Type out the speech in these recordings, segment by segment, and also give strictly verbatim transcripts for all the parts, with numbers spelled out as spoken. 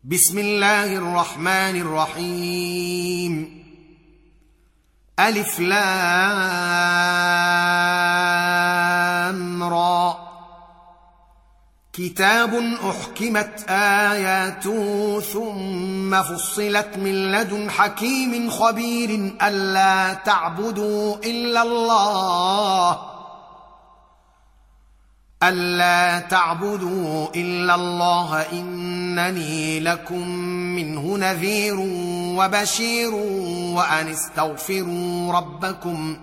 بسم الله الرحمن الرحيم. ألف لام را. كتاب أحكمت آياته ثم فصلت من لدن حكيم خبير ألا تعبدوا إلا الله ألا تعبدوا إلا الله إنني لكم منه نذير وبشير وأن استغفروا ربكم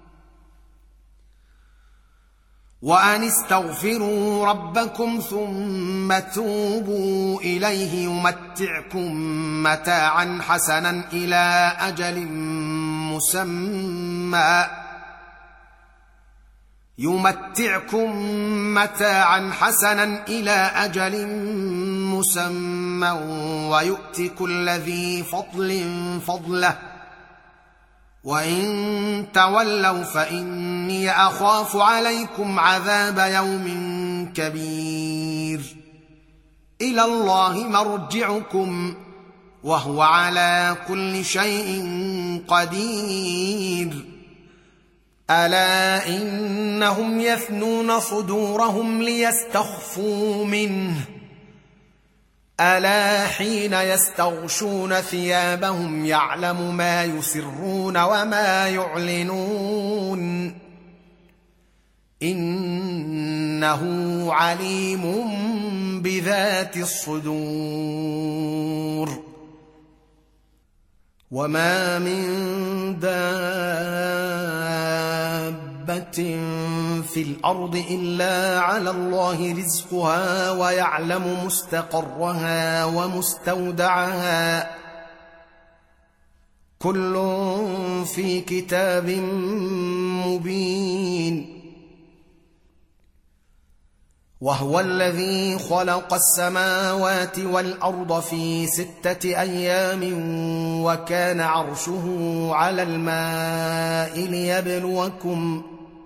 وأن استغفروا ربكم ثم توبوا إليه يمتعكم متاعا حسنا إلى أجل مسمى يمتعكم متاعا حسنا إلى أجل مسمى ويؤت كل ذي فضل فضله وإن تولوا فإني أخاف عليكم عذاب يوم كبير. إلى الله مرجعكم وهو على كل شيء قدير. ألا إنهم يثنون صدورهم ليستخفوا منه ألا حين يستغشون ثيابهم يعلم ما يسرون وما يعلنون إنه عليم بذات الصدور. وما من دابة في الأرض إلا على الله رزقها ويعلم مستقرها ومستودعها كل في كتاب مبين. وهو الذي خلق السماوات والأرض في ستة أيام وكان عرشه على الماء ليبلوكم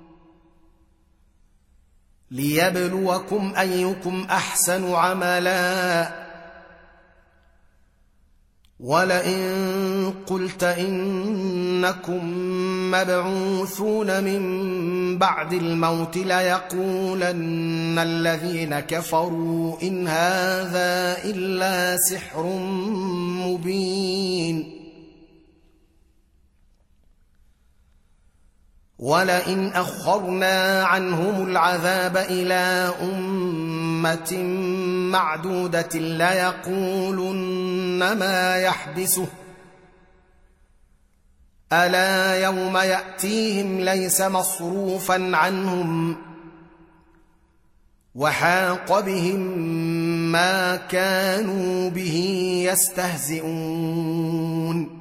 ليبلوكم أيكم أحسن عملا. ولئن قلت إنكم مبعوثون من بعد الموت ليقولن الذين كفروا إن هذا إلا سحر مبين. ولئن أخرنا عنهم العذاب إلى أمة معدودة ليقولن ما يحبسه ألا يوم يأتيهم ليس مصروفا عنهم وحاق بهم ما كانوا به يستهزئون.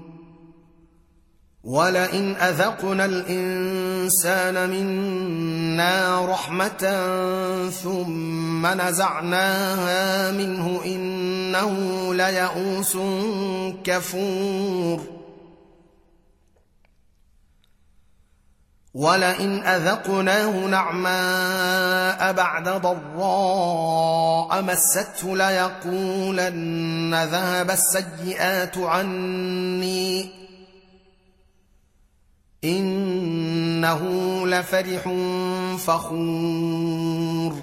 ولئن أذقنا الإنسان منا رحمة ثم نزعناها منه إنه ليئوس كفور. ولئن أذقناه نعماء بعد ضراء مسته ليقولن ذهب السيئات عني إنه لفرح فخور.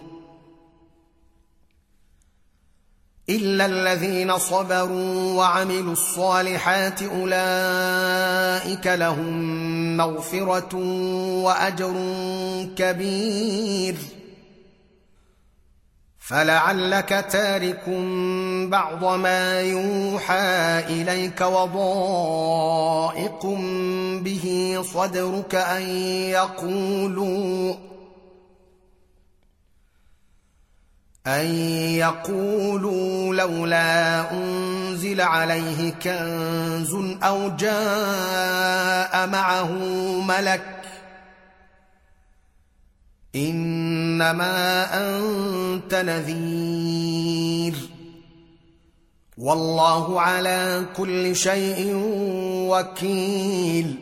إلا الذين صبروا وعملوا الصالحات أولئك لهم مغفرة وأجر كبير. فلعلك تارك بعض ما يوحى إليك وضائق به صدرك أن يقولوا أن يقولوا لولا أنزل عليه كنز أو جاء معه ملك إنما أنت نذير والله على كل شيء وكيل.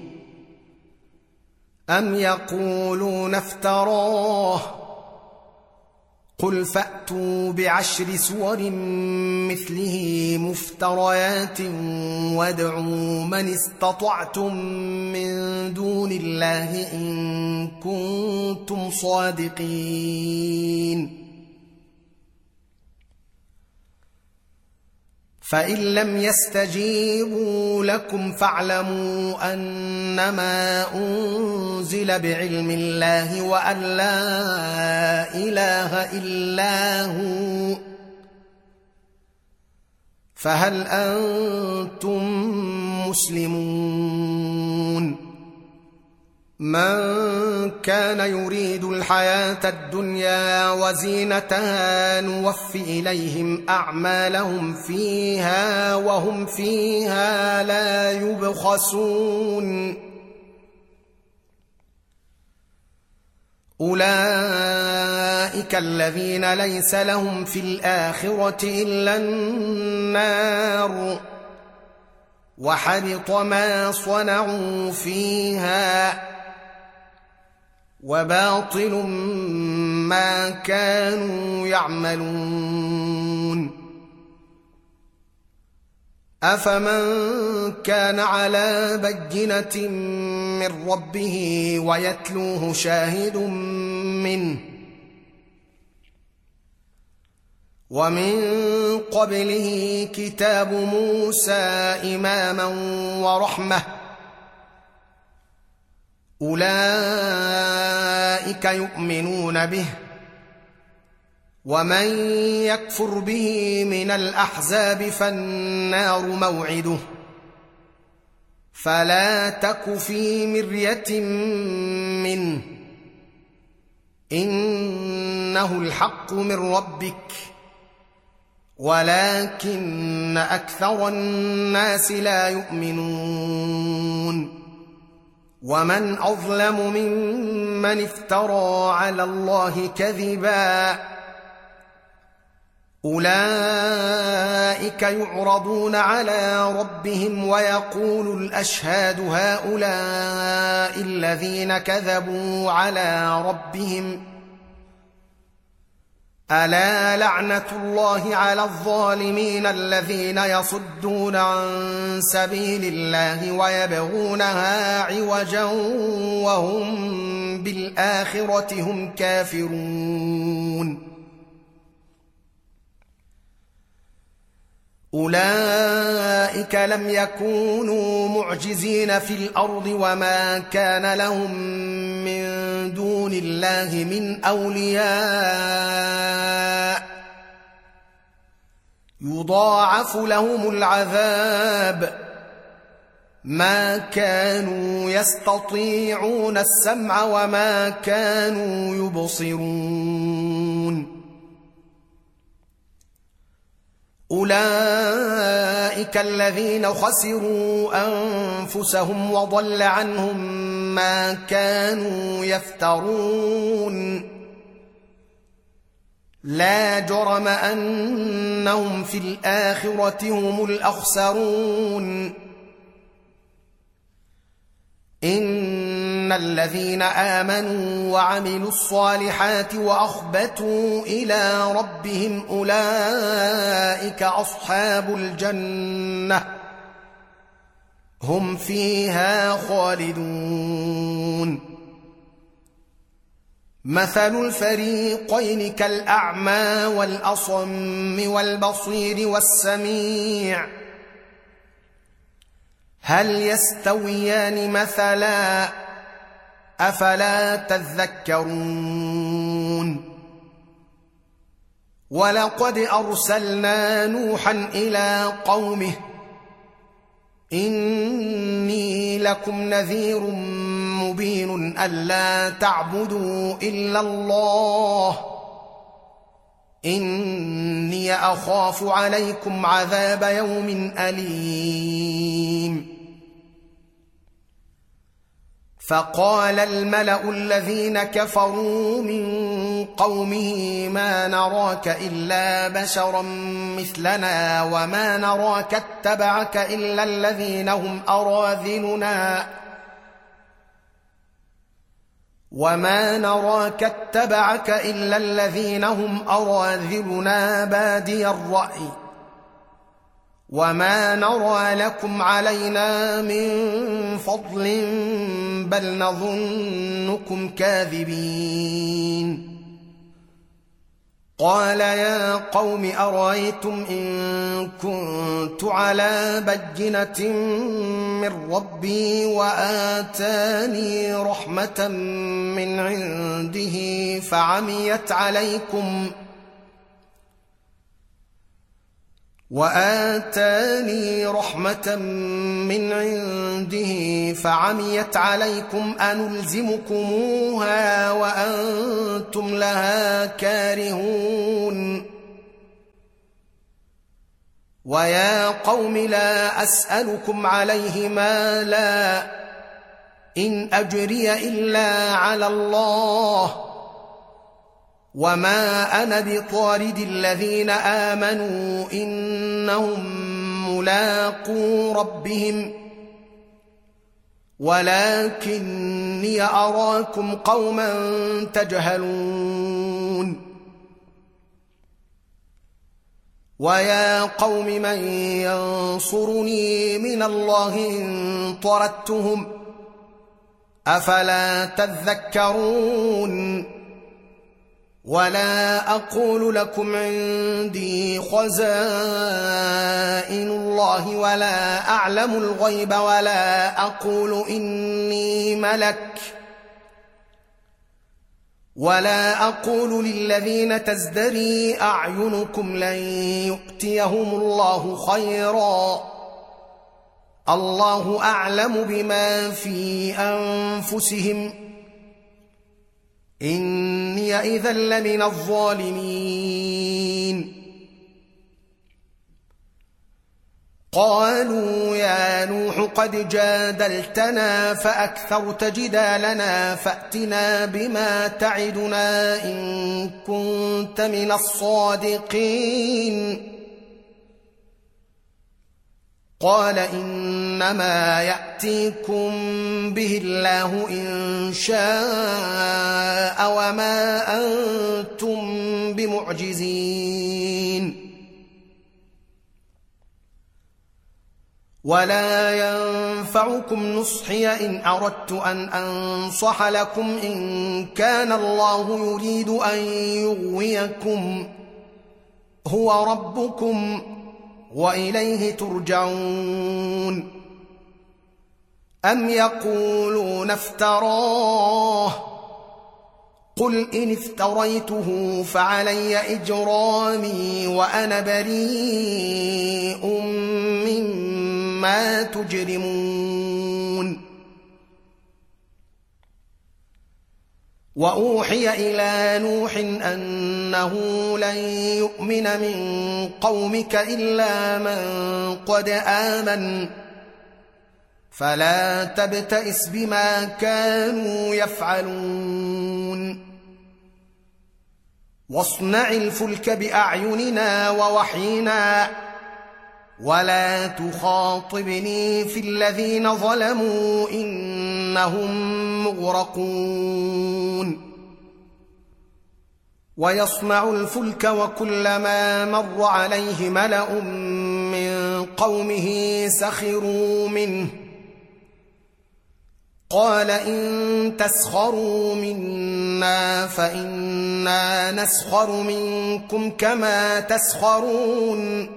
أم يقولون افتراه قل فأتوا بعشر سور مثله مفتريات وادعوا من استطعتم من دون الله إن كنتم صادقين. فإن لم يستجيبوا لكم فاعلموا أنما أنزل بعلم الله وأن لا إله إلا هو، فهل أنتم مسلمون؟ من كان يريد الحياة الدنيا وزينتها نوف إليهم أعمالهم فيها وهم فيها لا يبخسون. أولئك الذين ليس لهم في الآخرة إلا النار وحبط ما صنعوا فيها وباطل ما كانوا يعملون. أفمن كان على بينة من ربه ويتلوه شاهد منه ومن قبله كتاب موسى إماما ورحمة أولئك يؤمنون به، ومن يكفر به من الأحزاب فالنار موعده، فلا تك في مرية منه إنه الحق من ربك ولكن أكثر الناس لا يؤمنون. ومن أظلم ممن افترى على الله كذبا أولئك يعرضون على ربهم ويقول الأشهاد هؤلاء الذين كذبوا على ربهم ألا لعنة الله على الظالمين الذين يصدون عن سبيل الله ويبغونها عوجا وهم بالآخرة هم كافرون. أولئك لم يكونوا معجزين في الأرض وما كان لهم من دون الله من أولياء يضاعف لهم العذاب ما كانوا يستطيعون السمع وما كانوا يبصرون. أولئك الذين خسروا أنفسهم وضل عنهم ما كانوا يفترون. لا جرم أنهم في الآخرة هم الأخسرون. إن الذين آمنوا وعملوا الصالحات وأخبتوا إلى ربهم أولئك أصحاب الجنة هم فيها خالدون. مثل الفريقين كالأعمى والأصم والبصير والسميع هل يستويان مثلا أفلا تذكرون. ولقد أرسلنا نوحا إلى قومه إني لكم نذير مبين ألا تعبدوا إلا الله إني أخاف عليكم عذاب يوم أليم. فقال الملأ الذين كفروا من قومه ما نراك إلا بشرا مثلنا وما نراك اتبعك إلا الذين هم أراذلنا وما نراك اتبعك إلا الذين هم أراذلنا بادي الرأي وما نرى لكم علينا من فضل بل نظنكم كاذبين. قال يا قوم أرأيتم إن كنت على بينة من ربي وآتاني رحمة من عنده فعميت عليكم وآتاني رحمة من عنده فعميت عليكم أنلزمكموها وأنتم لها كارهون. ويا قوم لا أسألكم عليه مالا إن أجري إلا على الله وما أنا بطارد الذين آمنوا إنهم ملاقو ربهم ولكني أراكم قوما تجهلون. ويا قوم من ينصرني من الله إن طردتهم أفلا تذكرون. ولا أقول لكم عندي خزائن الله ولا أعلم الغيب ولا أقول إني ملك ولا أقول للذين تزدري أعينكم لن يؤتيهم الله خيرا الله أعلم بما في أنفسهم إني إذا لمن الظالمين. قالوا يا نوح قد جادلتنا فأكثرت جدالنا فأتنا بما تعدنا إن كنت من الصادقين. قال إنما يأتيكم به الله إن شاء وما أنتم بمعجزين. ولا ينفعكم نصحي إن أردت أن أنصح لكم إن كان الله يريد أن يغويكم هو ربكم وإليه ترجعون. أم يقولون افتراه قل إن افتريته فعلي إجرامي وأنا بريء مما تجرمون. وأوحي إلى نوح أنه لن يؤمن من قومك إلا من قد آمن فلا تبتئس بما كانوا يفعلون. واصنع الفلك بأعيننا ووحينا ولا تخاطبني في الذين ظلموا إنهم مغرقون. ويصنع الفلك وكلما مر عليه ملأ من قومه سخروا منه قال إن تسخروا منا فإنا نسخر منكم كما تسخرون.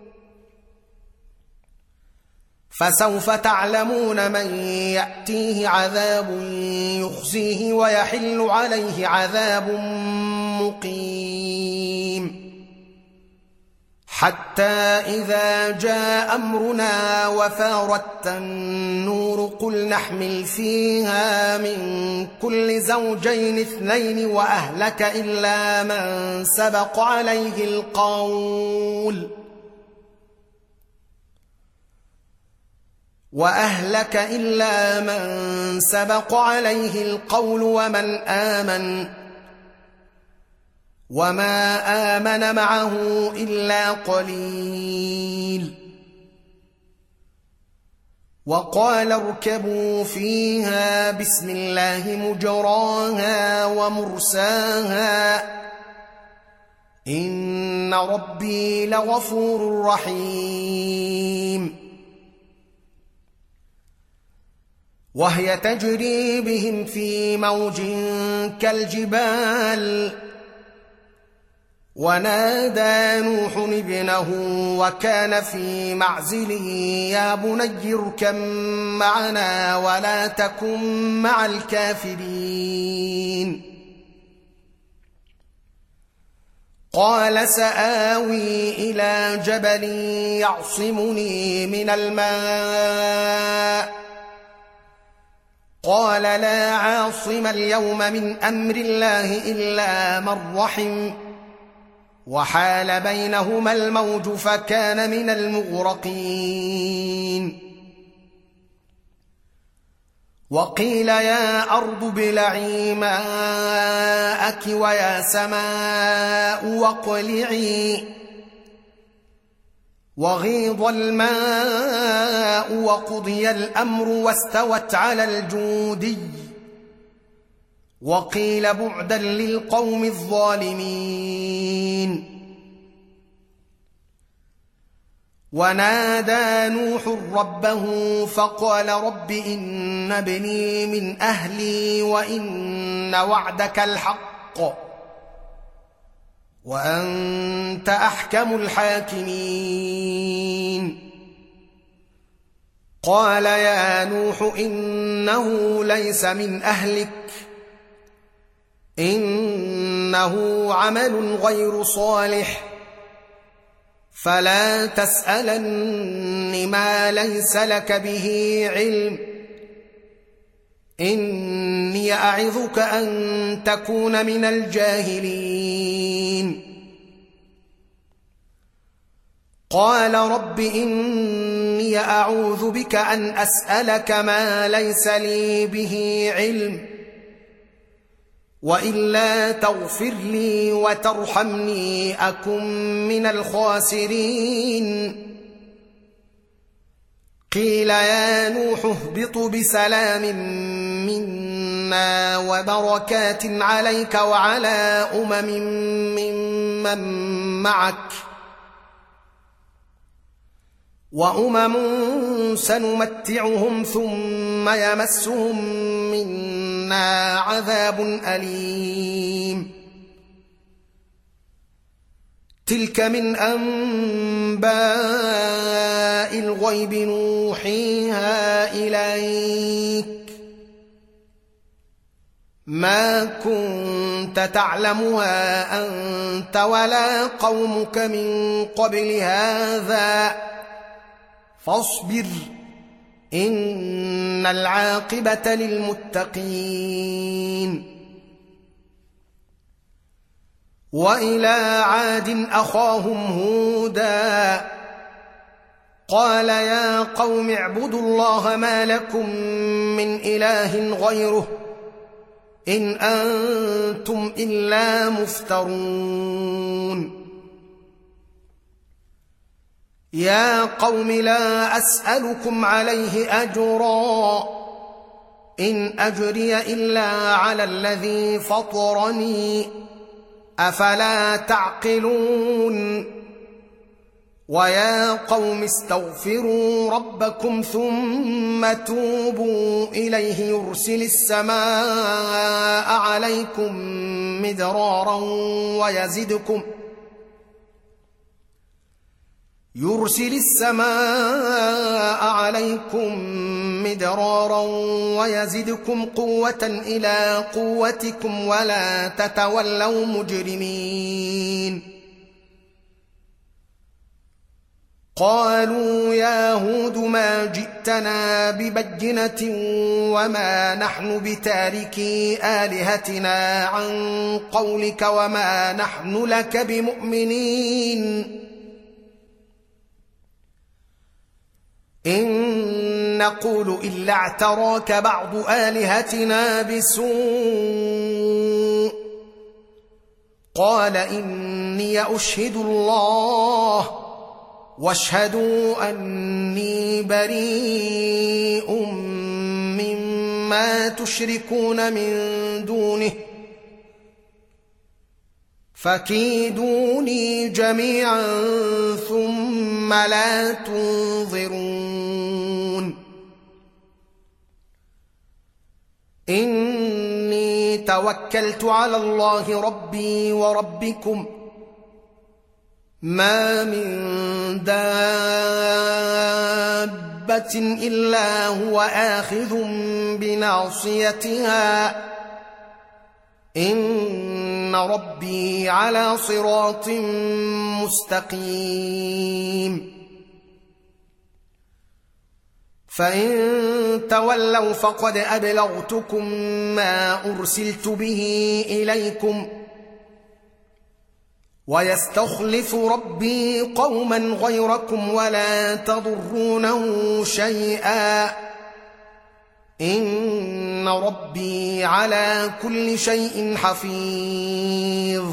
فسوف تعلمون من يأتيه عذاب يخزيه ويحل عليه عذاب مقيم. حتى إذا جاء أمرنا وفارت النور قل نحمل فيها من كل زوجين اثنين وأهلك إلا من سبق عليه القول وأهلك إلا من سبق عليه القول ومن آمن وما آمن معه إلا قليل. وقال اركبوا فيها بسم الله مجراها ومرساها إن ربي لغفور رحيم. وهي تجري بهم في موج كالجبال ونادى نوح ابنه وكان في معزل يا بني اركب معنا ولا تكن مع الكافرين. قال سآوي إلى جبل يعصمني من الماء قال لا عاصم اليوم من أمر الله إلا من رحم وحال بينهما الموج فكان من المغرقين. وقيل يا أرض ابلعي ماءك ويا سماء واقلعي وغيض الماء وقضي الأمر واستوت على الجودي وقيل بعدا للقوم الظالمين. ونادى نوح ربه فقال رب إن ابني من أهلي وإن وعدك الحق وأنت أحكم الحاكمين. قال يا نوح إنه ليس من أهلك إنه عمل غير صالح فلا تسألن ما ليس لك به علم إني أعظك أن تكون من الجاهلين. قال رب إني أعوذ بك أن أسألك ما ليس لي به علم وإلا تغفر لي وترحمني أكن من الخاسرين. قيل يا نوح اهبط بسلام منا وبركات عليك وعلى أمم ممن معك وأمم سنمتعهم ثم يمسهم منا عذاب أليم. تلك من أنباء الغيب نوحيها إليك ما كنت تعلمها أنت ولا قومك من قبل هذا فاصبر إن العاقبة للمتقين. وإلى عاد أخاهم هودا قال يا قوم اعبدوا الله ما لكم من إله غيره إن أنتم إلا مفترون. يا قوم لا أسألكم عليه أجرا إن أجري إلا على الذي فطرني أفلا تعقلون. ويا قوم استغفروا ربكم ثم توبوا إليه يرسل السماء عليكم مدرارا ويزدكم يرسل السماء عليكم مدرارا ويزدكم قوة إلى قوتكم ولا تتولوا مجرمين. قالوا يا هود ما جئتنا ببينة وما نحن بتاركي آلهتنا عن قولك وما نحن لك بمؤمنين إن نقول إلا اعتراك بعض آلهتنا بسوء قال إني أشهد الله واشهدوا أني بريء مما تشركون من دونه فكيدوني جميعا ثم لا تنظرون إني توكلت على الله ربي وربكم ما من دابة إلا هو آخذ بناصيتها إن ربي على صراط مستقيم فإن تولوا فقد أبلغتكم ما أرسلت به إليكم ويستخلف ربي قوما غيركم ولا تضرونه شيئا إن ربي على كل شيء حفيظ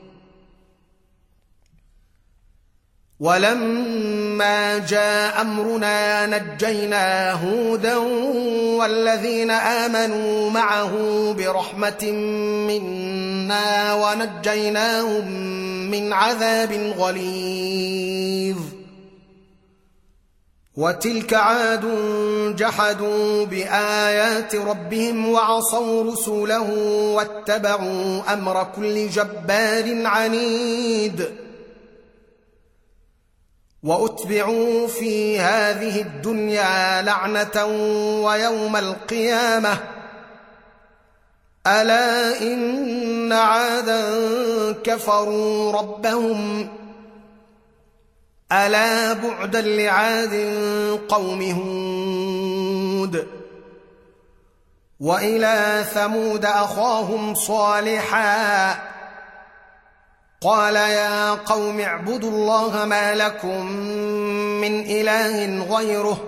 ولما جاء أمرنا نجينا هودا والذين آمنوا معه برحمة منا ونجيناهم من عذاب غليظ وتلك عاد جحدوا بآيات ربهم وعصوا رسله واتبعوا أمر كل جبار عنيد وأتبعوا في هذه الدنيا لعنة ويوم القيامة ألا إن عادا كفروا ربهم ألا بعدا لعاد قوم هود وإلى ثمود أخاهم صالحا قال يا قوم اعبدوا الله ما لكم من إله غيره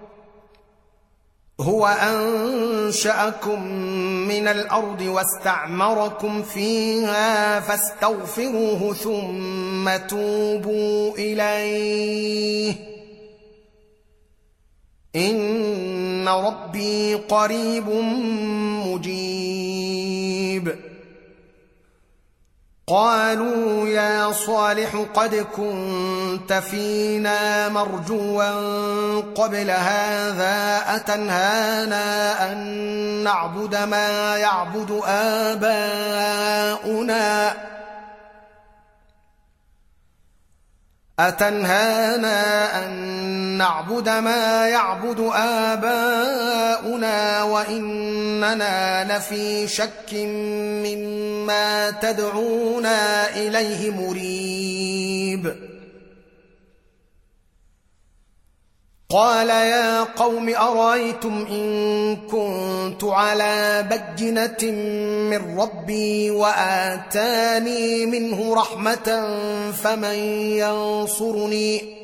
هو أنشأكم من الأرض واستعمركم فيها فاستغفروه ثم توبوا إليه إن ربي قريب مجيب قالوا يا صالح قد كنت فينا مرجوا قبل هذا أتنهانا أن نعبد ما يعبد آباؤنا أتنهانا أن نعبد ما يعبد آباؤنا وإننا لفي شك مما تدعونا إليه مريب قال يا قوم أرأيتم إن كنت على بينة من ربي وآتاني منه رحمة فمن ينصرني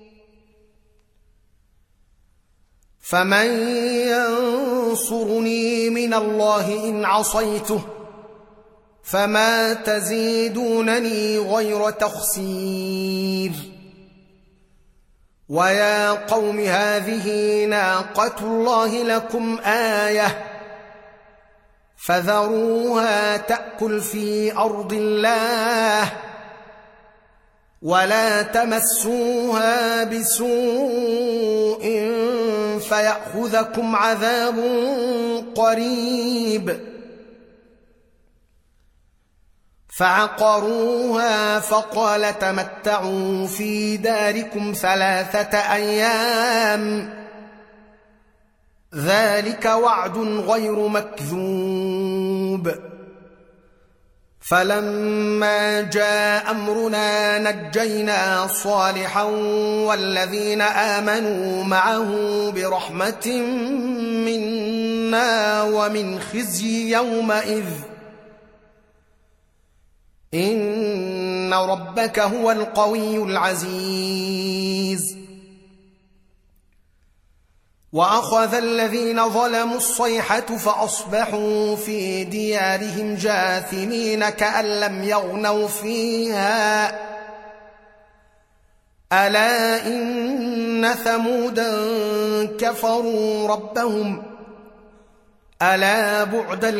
فمن ينصرني من الله إن عصيته فما تزيدونني غير تخسير ويا قوم هذه ناقة الله لكم آية فذروها تأكل في أرض الله ولا تمسوها بسوء فيأخذكم عذاب قريب فعقروها فقال تمتعوا في داركم ثلاثة أيام ذلك وعد غير مكذوب فلما جاء أمرنا نجينا صالحا والذين آمنوا معه برحمة منا ومن خزي يومئذ إن ربك هو القوي العزيز وأخذ الذين ظلموا الصيحة فأصبحوا في ديارهم جاثمين كأن لم يغنوا فيها ألا إن ثمودا كفروا ربهم ألا بعدا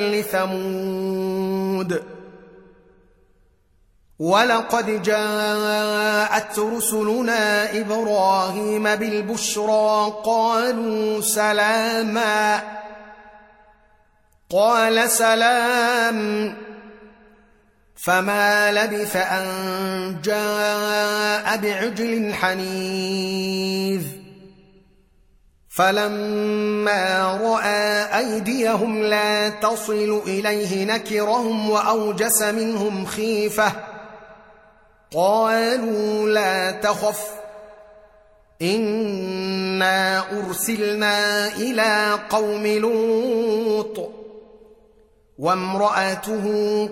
لثمود ولقد جاءت رسلنا إبراهيم بالبشرى قالوا سلاما قال سلام فما لبث أن جاء بعجل حنيذ فلما رأى أيديهم لا تصل إليه نكرهم وأوجس منهم خيفة قالوا لا تخف إنا أرسلنا إلى قوم لوط وامرأته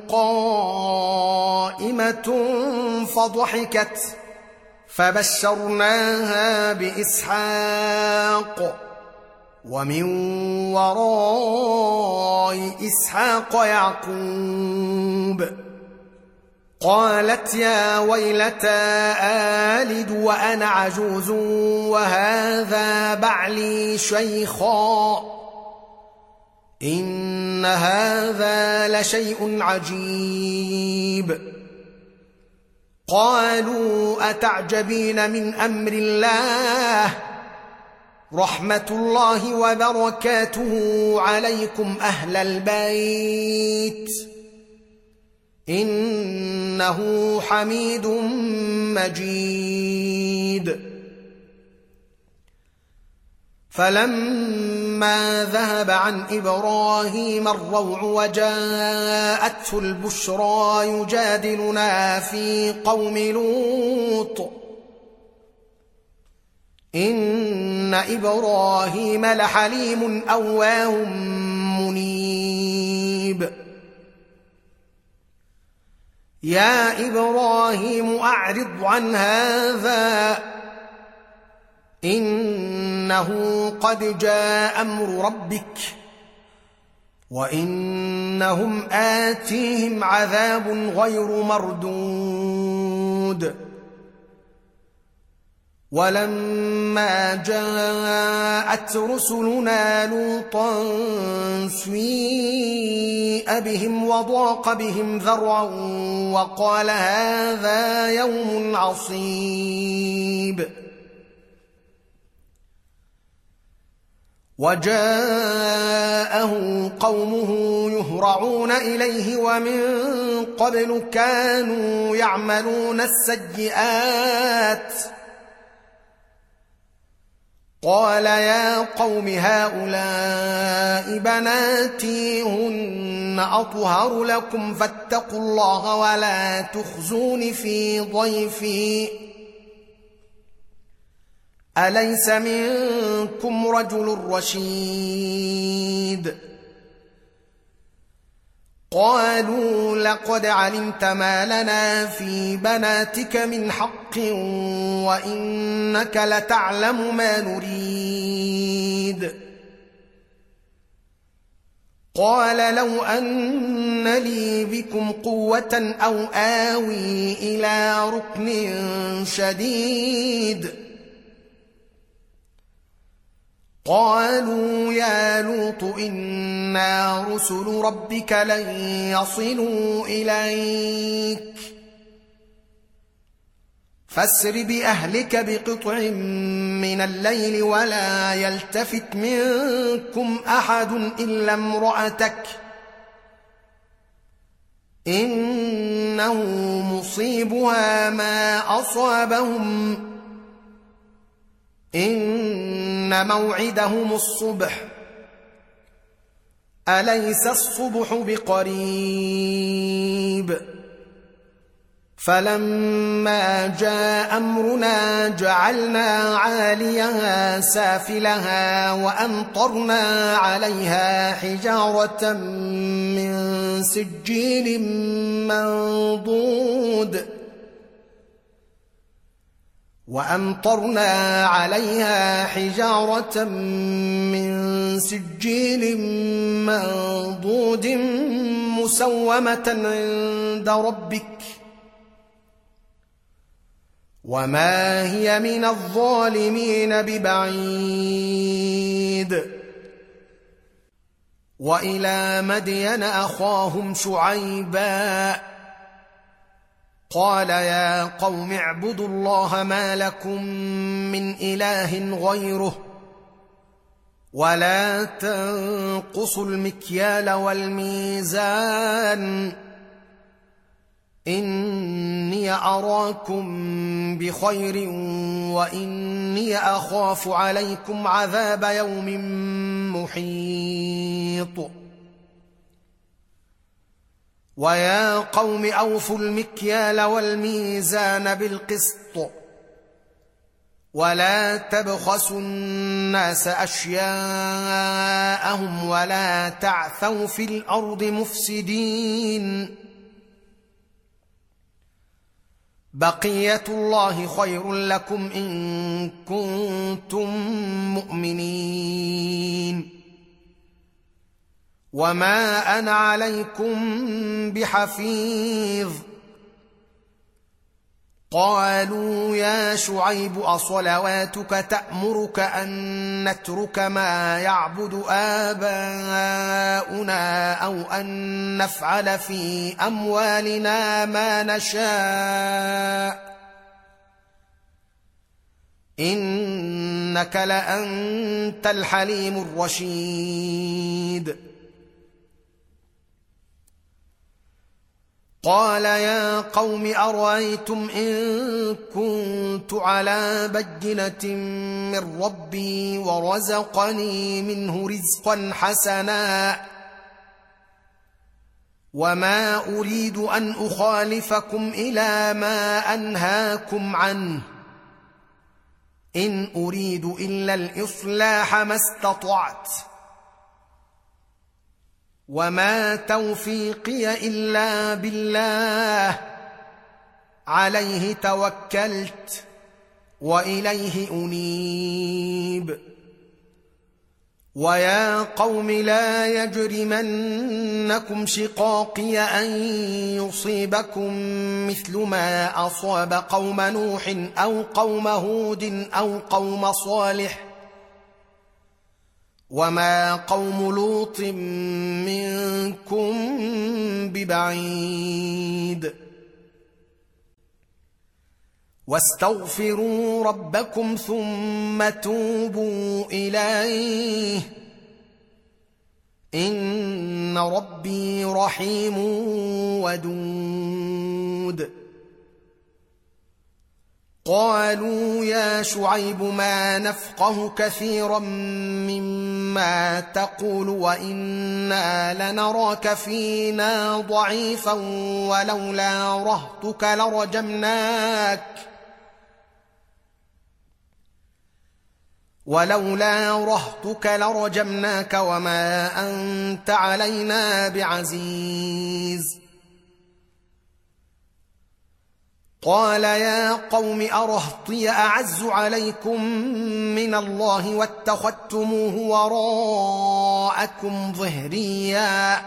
قائمة فضحكت فبشرناها بإسحاق ومن وراء إسحاق يعقوب قالت يا ويلتى آلد وأنا عجوز وهذا بعلي شيخا إن هذا لشيء عجيب قالوا أتعجبين من أمر الله رحمة الله وبركاته عليكم أهل البيت إنه حميد مجيد فلما ذهب عن إبراهيم الروع وجاءته البشرى يجادلنا في قوم لوط إن إبراهيم لحليم أواه منيب يا إبراهيم أعرض عن هذا إنه قد جاء أمر ربك وإنهم آتيهم عذاب غير مردود ولما جاءت رسلنا لوطا سيء بهم وضاق بهم ذرعا وقال هذا يوم عصيب وجاءه قومه يهرعون إليه ومن قبل كانوا يعملون السيئات قال يا قوم هؤلاء بناتي هن أطهر لكم فاتقوا الله ولا تخزون في ضيفي أليس منكم رجل رشيد قالوا لقد علمت ما لنا في بناتك من حق وإنك لتعلم ما نريد قال لو أن لي بكم قوة أو آوي إلى ركن شديد قالوا يا لوط إنا رسل ربك لن يصلوا إليك فاسر بأهلك بقطع من الليل ولا يلتفت منكم أحد إلا امرأتك إنه مصيبها ما أصابهم إن موعدهم الصبح أليس الصبح بقريب فلما جاء أمرنا جعلنا عاليها سافلها وأمطرنا عليها حجارة من سجيل منضود وأمطرنا عليها حجارة من سجيل منضود مسومة عند ربك وما هي من الظالمين ببعيد. وإلى مدين أخاهم شعيبا قال يا قوم اعبدوا الله ما لكم من إله غيره ولا تنقصوا المكيال والميزان إني أراكم بخير وإني أخاف عليكم عذاب يوم محيط. ويا قوم أوفوا المكيال والميزان بالقسط ولا تبخسوا الناس أشياءهم ولا تعثوا في الأرض مفسدين. بقية الله خير لكم إن كنتم مؤمنين وما أنا عليكم بحفيظ. قالوا يا شعيب أصلواتك تأمرك أن نترك ما يعبد آباؤنا أو أن نفعل في أموالنا ما نشاء إنك لأنت الحليم الرشيد. قال يا قوم أرأيتم إن كنت على بينة من ربي ورزقني منه رزقا حسنا وما أريد أن أخالفكم إلى ما أنهاكم عنه إن أريد إلا الإصلاح ما استطعت وما توفيقي إلا بالله عليه توكلت وإليه أنيب. ويا قوم لا يجرمنكم شقاقي أن يصيبكم مثل ما أصاب قوم نوح أو قوم هود أو قوم صالح وما قوم لوط منكم ببعيد. واستغفروا ربكم ثم توبوا إليه إن ربي رحيم ودود. قالوا يا شعيب ما نفقه كثيرا مما تقول وإنا لنراك فينا ضعيفا ولولا رهطك لرجمناك ولولا رهطك لرجمناك وما أنت علينا بعزيز. قال يا قوم أرهطي أعز عليكم من الله واتخذتموه وراءكم ظهريا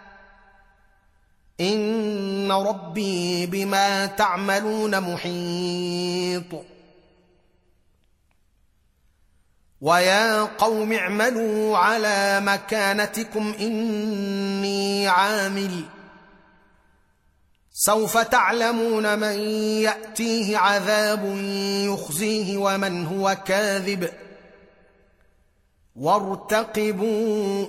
إن ربي بما تعملون محيط. ويا قوم اعملوا على مكانتكم إني عامل سوف تعلمون من يأتيه عذاب يخزيه ومن هو كاذب وارتقبوا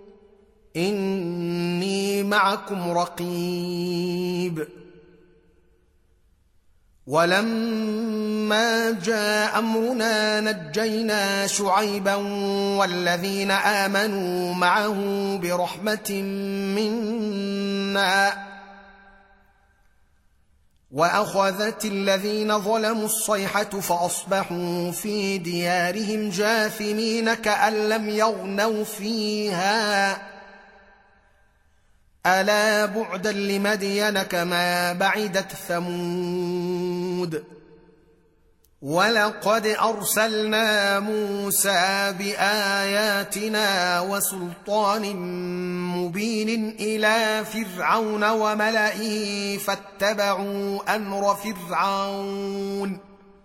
إني معكم رقيب. ولما جاء أمرنا نجينا شعيبا والذين آمنوا معه برحمة منا وأخذت الذين ظلموا الصيحة فأصبحوا في ديارهم جاثمين كأن لم يغنوا فيها ألا بعدا لمدين كما بعدت ثمود. ولقد أرسلنا موسى بآياتنا وسلطان مبين إلى فرعون وملئه فاتبعوا أمر فرعون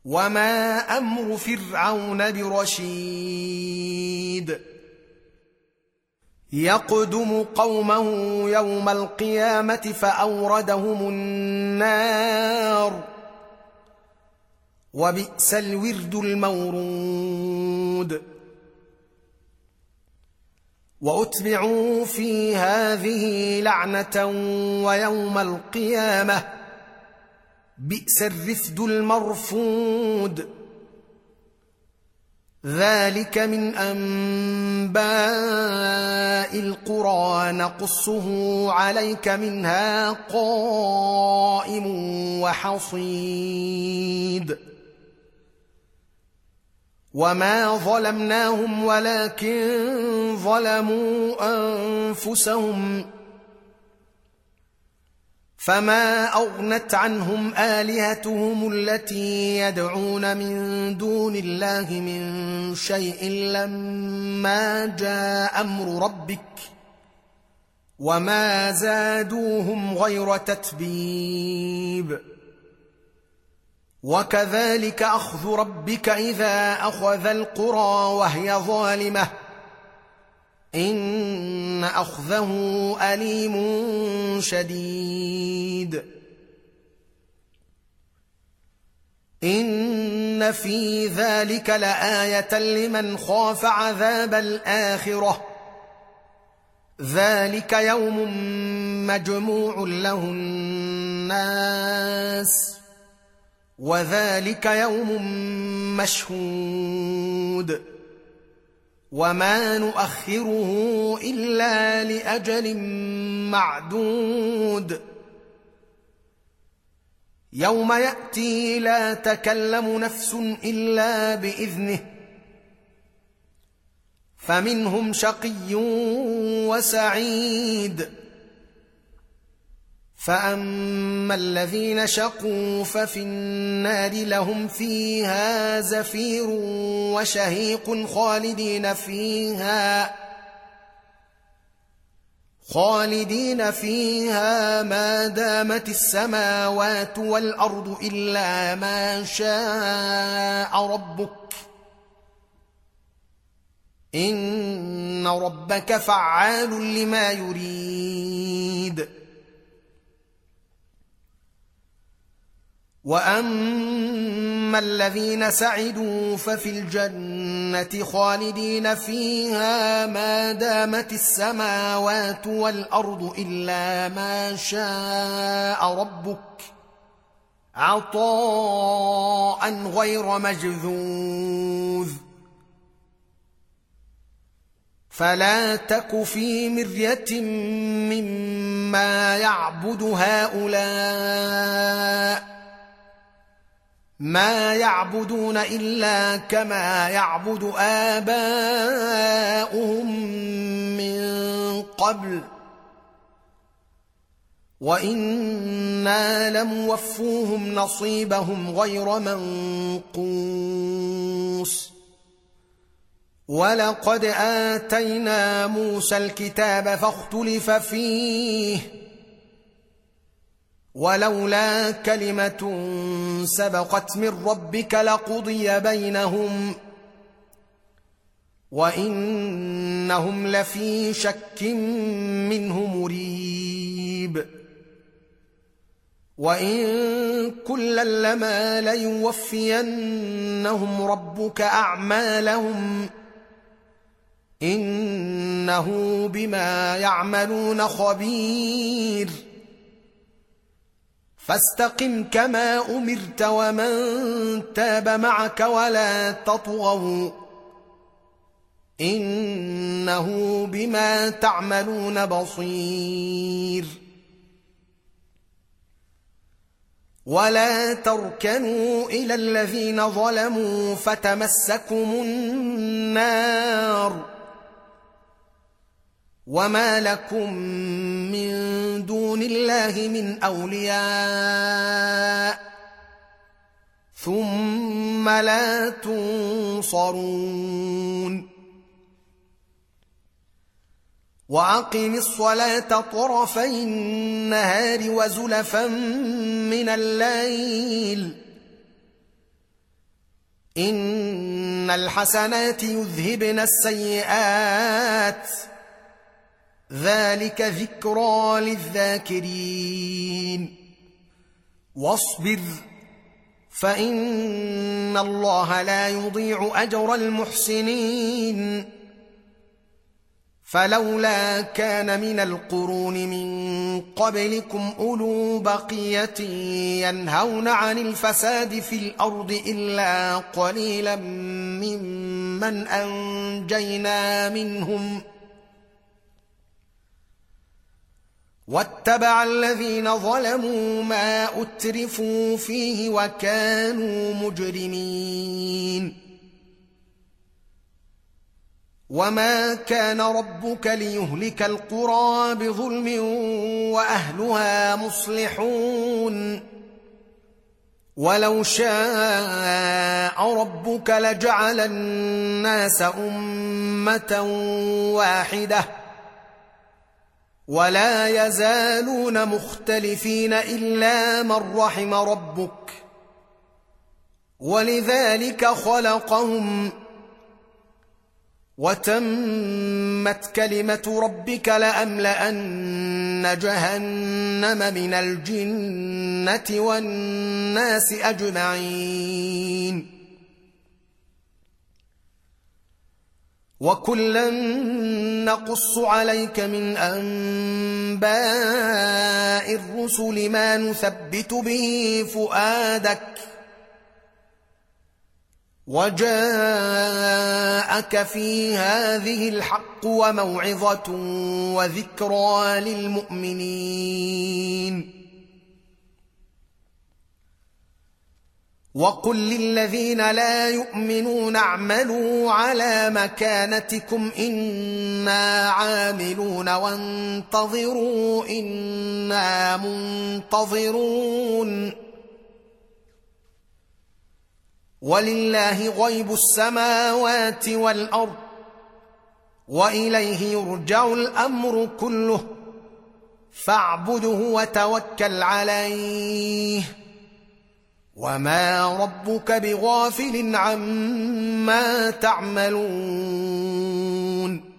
وما أمر فرعون برشيد يقدم قومه يوم القيامة فأوردهم النار وبئس الورد المورود وأتبعوا في هذه لعنة ويوم القيامة بئس الرفد المرفود ذلك من أنباء القرى نقصه عليك منها قائم وحصيد وما ظلمناهم ولكن ظلموا أنفسهم فما أغنت عنهم آلهتهم التي يدعون من دون الله من شيء لما جاء أمر ربك وما زادوهم غير تتبيب وكذلك أخذ ربك إذا أخذ القرى وهي ظالمة إن أخذه أليم شديد إن في ذلك لآية لمن خاف عذاب الآخرة ذلك يوم مجموع له الناس وذلك يوم مشهود وما نؤخره إلا لأجل معدود يوم يأتي لا تكلم نفس إلا بإذنه فمنهم شقي وسعيد فأما الذين شقوا ففي النار لهم فيها زفير وشهيق خالدين فيها خالدين فيها ما دامت السماوات والأرض إلا ما شاء ربك إن ربك فعال لما يريد وأما الذين سعدوا ففي الجنة خالدين فيها ما دامت السماوات والأرض إلا ما شاء ربك عطاء غير مجذوذ فلا تك في مرية مما يعبد هؤلاء ما يعبدون إلا كما يعبد آباؤهم من قبل وإنا لموفوهم نصيبهم غير منقوص ولقد آتينا موسى الكتاب فاختلف فيه ولولا كلمة سبقت من ربك لقضي بينهم وإنهم لفي شك منه مريب وإن كلا لما ليوفينهم ربك أعمالهم إنه بما يعملون خبير فاستقم كما أمرت ومن تاب معك ولا تطغوا إنه بما تعملون بصير ولا تركنوا إلى الذين ظلموا فتمسكم النار وما لكم من دون الله من أولياء ثم لا تنصرون وأقم الصلاة طرفي النهار وزلفا من الليل إن الحسنات يذهبن السيئات ذلك ذكرى للذاكرين واصبر فإن الله لا يضيع أجر المحسنين فلولا كان من القرون من قبلكم أولو بقية ينهون عن الفساد في الأرض إلا قليلا ممن أنجينا منهم واتبع الذين ظلموا ما أترفوا فيه وكانوا مجرمين وما كان ربك ليهلك القرى بظلم وأهلها مصلحون ولو شاء ربك لجعل الناس أمة واحدة ولا يزالون مختلفين إلا من رحم ربك ولذلك خلقهم وتمت كلمة ربك لأملأن جهنم من الجنة والناس أجمعين وكلا نقص عليك من أنباء الرسل ما نثبت به فؤادك وجاءك في هذه الحق وموعظة وذكرى للمؤمنين وقل للذين لا يؤمنون اعملوا على مكانتكم إنا عاملون وانتظروا إنا منتظرون ولله غيب السماوات والأرض وإليه يرجع الأمر كله فاعبده وتوكل عليه وما ربك بغافل عما تعملون